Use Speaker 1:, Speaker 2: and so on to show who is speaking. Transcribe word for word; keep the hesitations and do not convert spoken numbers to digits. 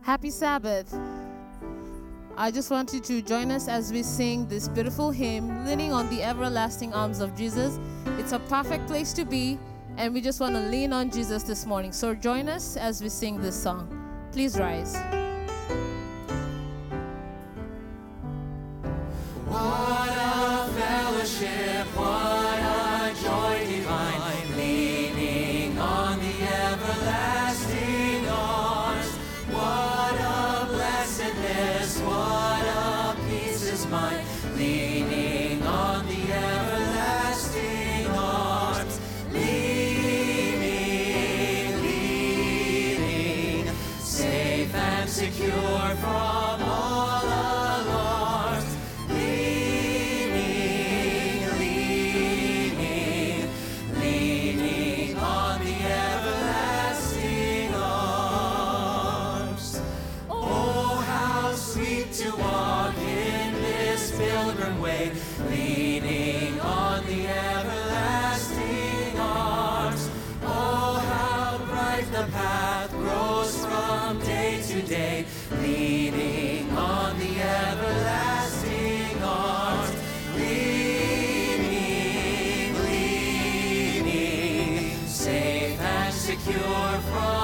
Speaker 1: Happy Sabbath. I just want you to join us as we sing this beautiful hymn, Leaning on the Everlasting Arms of Jesus. It's a perfect place to be, and we just want to lean on Jesus this morning. So join us as we sing this song. Please rise.
Speaker 2: What a fellowship, what a joy divine, leaning on the everlasting arms. What a blessedness, what a peace is mine, leaning on the everlasting arms. Leaning, leaning, safe and secure from all alarms. Leaning, leaning, leaning on the everlasting arms. Oh, how sweet to walk in this pilgrim way, leaning on the everlasting arms. Oh, how bright the path grows from day to day, leaning on the everlasting arms. Leaning, leaning, safe and secure from